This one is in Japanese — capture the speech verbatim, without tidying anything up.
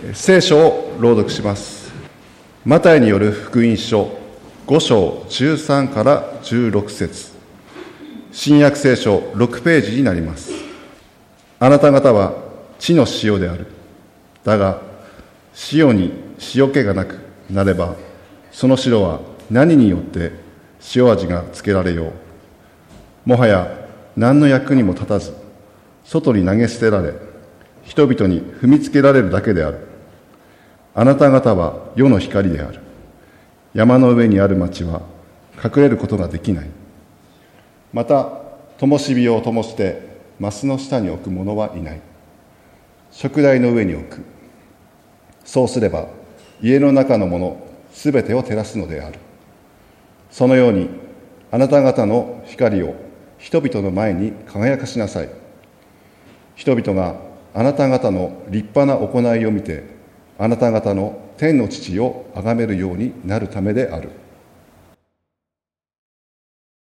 聖書を朗読します。マタイによる福音書ご章じゅうさんからじゅうろく節、新約聖書ろくページになります。あなた方は地の塩である。だが塩に塩気がなくなれば、その塩は何によって塩味がつけられよう。もはや何の役にも立たず、外に投げ捨てられ、人々に踏みつけられるだけである。あなた方は世の光である。山の上にある町は隠れることができない。また、灯火を灯してマスの下に置く者はいない。燭台の上に置く。そうすれば、家の中のものすべてを照らすのである。そのように、あなた方の光を人々の前に輝かしなさい。人々があなた方の立派な行いを見て、あなた方の天の父を崇めるようになるためである。